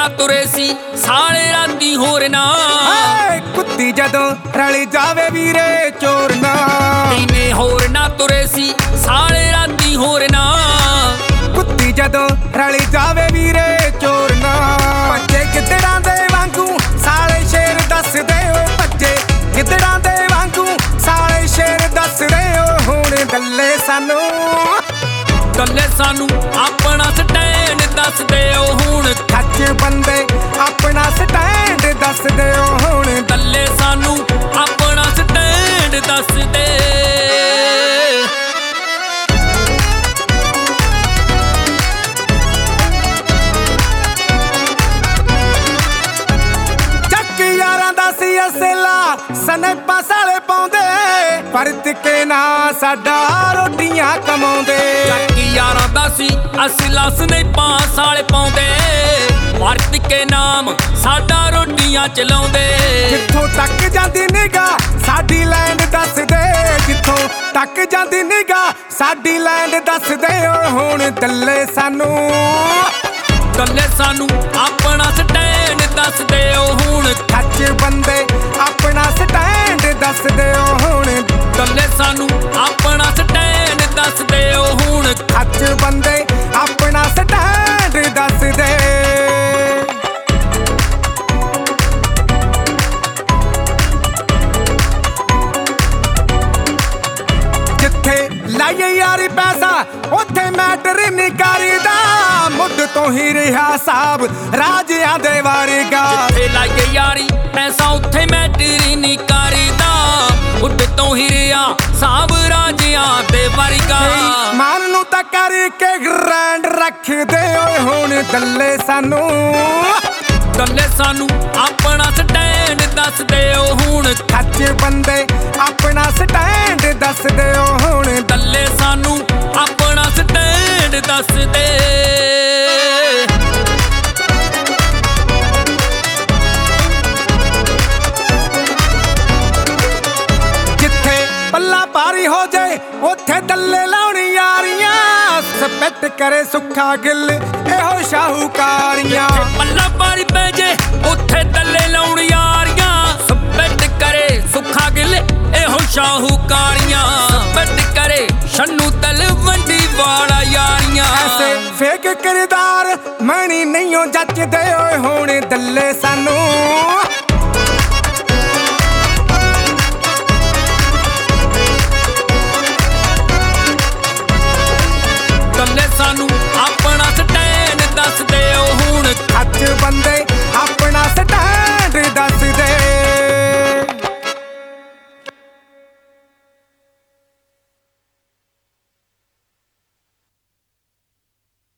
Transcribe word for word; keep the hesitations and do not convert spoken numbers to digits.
ਤੁਰੇ ਸੀ ਸਾਲੇ ਰਾਤੀ ਹੋਰ ਨਾ ਕੁੱਤੀ ਜਦੋਂ ਰਲ ਜਾਵੇ ਵੀਰੇ ਚੋਰ ਨਾ ਤੀਨੇ ਹੋਰ ਨਾ ਤੁਰੇ ਸੀ ਸਾਲੇ ਰਾਤੀ ਹੋਰ ਨਾ ਕੁੱਤੀ ਜਦੋਂ ਰਲ ਜਾਵੇ ਵੀਰੇ ਚੋਰ ਨਾ ਭੱਜੇ ਗਿੱਦੜਾਂ ਦੇ ਵਾਂਗੂ ਸਾਲੇ ਸ਼ੇਰ ਦੱਸਦੇ ਓ ਭੱਜੇ ਗਿੱਦੜਾਂ ਦੇ ਵਾਂਗੂ ਸਾਲੇ ਸ਼ੇਰ ਦੱਸਦੇ ਓ ਹੁਣ ਦੱਲੇ ਸਾਨੂੰ ਦੱਲੇ ਸਾਨੂੰ ਆਪਣਾ ਸਟੈਂਡ ਦੱਸਦੇ ਓ ਹੁਣ ਖੱਚ ਬੰਦੇ ਆਪਣਾ ਸਟੈਂਡ ਦੱਸਦੇ ਓ ਹੁਣ ਦੱਲੇ ਸਾਨੂੰ ਆਪਣਾ ਸਟੈਂਡ ਦੱਸਦੇ ਚੱਕ ਯਾਰਾਂ ਦਾ ਸੀ ਅਸਲਾ ਸਨੈਪਾਂ ਸਾਲੇ ਪਾਉਂਦੇ ਪਰਤ ਕੇ ਨਾ ਸਾਡਾ ਰੋਟੀਆਂ ਕਮਾਉਂਦੇ ਚੱਕ ਯਾਰਾਂ ਦਾ ਸੀ ਅਸਲਾ ਸਨੈਪਾਂ ਸਾਲੇ ਪਾਉਂਦੇ ਵਰਤ ਕੇ ਨਾਮ ਸਾਡਾ ਰੋਟੀਆਂ ਚਲਾਉਂਦੇ ਜਿੱਥੋਂ ਤੱਕ ਜਾਂਦੀ ਨਿਗਾਹ ਸਾਡੀ ਲੈਂਡ ਦੱਸਦੇ ਜਿੱਥੋਂ ਤੱਕ ਜਾਂਦੀ ਨਿਗਾਹ ਸਾਡੀ ਲੈਂਡ ਦੱਸਦੇ ਓ ਹੁਣ ਦੱਲੇ ਸਾਨੂੰ ਦੱਲੇ ਸਾਨੂੰ ਆਪਣਾ ਸਟੈਂਡ ਦੱਸਦੇ ਓ ਹੁਣ ਖੱਚ ਬੰਦੇ ਆਪਣਾ ਸਟੈਂਡ ਦੱਸਦੇ ਓ ਹੁਣ ਦੱਲੇ ਸਾਨੂੰ ਆਪਣਾ ਸਟੈਂਡ ਦੱਸਦੇ ਓ ਹੁਣ ਖੱਚ ਬੰਦੇ ਆਪਣਾ ਸਟੈਂਡ ਦੱਸਦੇ ਜਿੱਥੇ ਲਾਈਏ ਯਾਰੀ ਪੈਸਾ ਉੱਥੇ ਮੈਟਰ ਨਹੀਂ ਕਰੀਦਾ ਮੁੱਢ ਤੋਂ ਹੀ ਰਿਹਾ ਸਾਬ ਰਾਜਿਆਂ ਦੇ ਵਰਗਾ ਜਿੱਥੇ ਲਾਈਏ ਯਾਰੀ ਪੈਸਾ ਉੱਥੇ ਮੈਟਰ ਨਹੀਂ ਕਰੀਦਾ ਮੁੱਢ ਤੋਂ ਹੀ ਰਿਹਾ ਸਾਬ ਰਾਜਿਆਂ ਦੇ ਵਰਗਾ ਮਾਨ ਨੂੰ ਤਾਂ ਕਰਕੇ ਗ੍ਰੈਂਡ ਰੱਖਦੇ ਓਏ ਹੁਣ ਦੱਲੇ ਸਾਨੂੰ ਦੱਲੇ ਸਾਨੂੰ ਆਪਣਾ ਸਟੈਂਡ ਦੱਸਦੇ ਓ ਹੁਣ ਖੱਚ ਬੰਦੇ ਆਪਣਾ ਸਟੈਂਡ ਦੱਸਦੇ ਓ ਹੁਣ ਦੱਲੇ ਸਾਨੂੰ ਆਪਣਾ ਸਟੈਂਡ ਦੱਸਦੇ ਜਿੱਥੇ ਪੱਲਾ ਭਾਰੀ ਹੋ ਜਾਏ ਉੱਥੇ ਦੱਲੇ ਲਾਉਣੀ ਯਾਰੀਆਂ ਸਪੈਟ ਕਰੇ ਸੁੱਖਾ ਗਿੱਲ ਇਹੋ ਸ਼ਾਹੂਕਾਰੀਆਂ ਪੱਲਾ ਭਾਰੀ ਪੈ ਜੇ ਉੱਥੇ ਦੱਲੇ ਲਾਉਣ ਯਾਰੀਆਂ ਸਪੈਟ ਕਰੇ ਸੁੱਖਾ ਗਿੱਲ ਇਹੋ ਸ਼ਾਹੂਕਾਰੀਆਂ ਸਪੈਟ ਕਰੇ ਛੰਨੂ ਤਲਵੰਡੀ ਵਾਲਾ ਯਾਰੀਆਂ ਐਸੇ ਫੇਕ ਕਿਰਦਾਰ ਮਣੀ ਨਹੀਂਓ ਜੱਜਦੇ ਓਏ ਹੁਣ ਦੱਲੇ ਸਾਨੂੰ ਦੱਲੇ ਸਾਨੂੰ ਆਪਣਾ ਸਟੈਂਡ ਦੱਸਦੇ ਓ ਹੁਣ ਖੱਚ ਬੰਦੇ